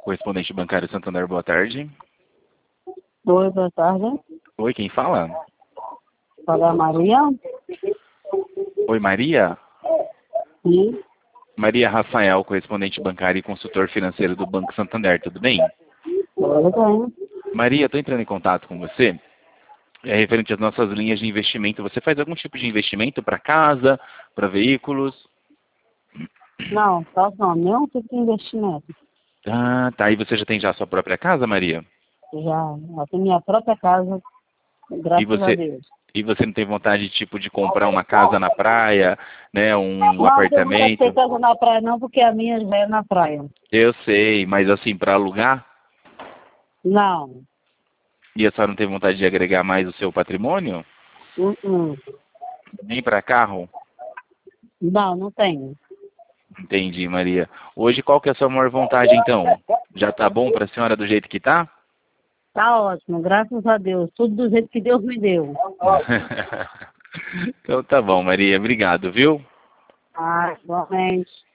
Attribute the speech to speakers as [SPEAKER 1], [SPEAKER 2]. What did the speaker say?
[SPEAKER 1] correspondente bancário Santander, boa tarde.
[SPEAKER 2] Oi, boa tarde.
[SPEAKER 1] Oi, quem fala?
[SPEAKER 2] Fala a Maria.
[SPEAKER 1] Oi, Maria?
[SPEAKER 2] Sim,
[SPEAKER 1] Maria Rafael, correspondente bancário e consultor financeiro do Banco Santander, tudo bem?
[SPEAKER 2] tudo bem.
[SPEAKER 1] Maria, estou entrando em contato com você. É referente às nossas linhas de investimento. Você faz algum tipo de investimento para casa, para veículos?
[SPEAKER 2] Não, faço não, nenhum tipo de investimento.
[SPEAKER 1] Ah, tá. E você já tem já a sua própria casa, Maria?
[SPEAKER 2] Já tenho minha própria casa,
[SPEAKER 1] E
[SPEAKER 2] graças a
[SPEAKER 1] você,
[SPEAKER 2] Deus.
[SPEAKER 1] e você não tem vontade, tipo, de comprar uma casa na praia, né? Um
[SPEAKER 2] Não tenho vontade de ter
[SPEAKER 1] apartamento?
[SPEAKER 2] casa na praia não, porque a minha já é na praia.
[SPEAKER 1] Eu sei, mas assim, para alugar?
[SPEAKER 2] Não.
[SPEAKER 1] E a senhora não tem vontade de agregar mais o seu patrimônio?
[SPEAKER 2] Uh-uh.
[SPEAKER 1] Nem para carro?
[SPEAKER 2] Não, não tenho.
[SPEAKER 1] Entendi, Maria. Hoje, qual que é a sua maior vontade, então? Já tá bom para a senhora do jeito que tá?
[SPEAKER 2] Tá ótimo, graças a Deus. Tudo do jeito que Deus me deu.
[SPEAKER 1] Então tá bom, Maria. Obrigado, viu?
[SPEAKER 2] Ah, igualmente.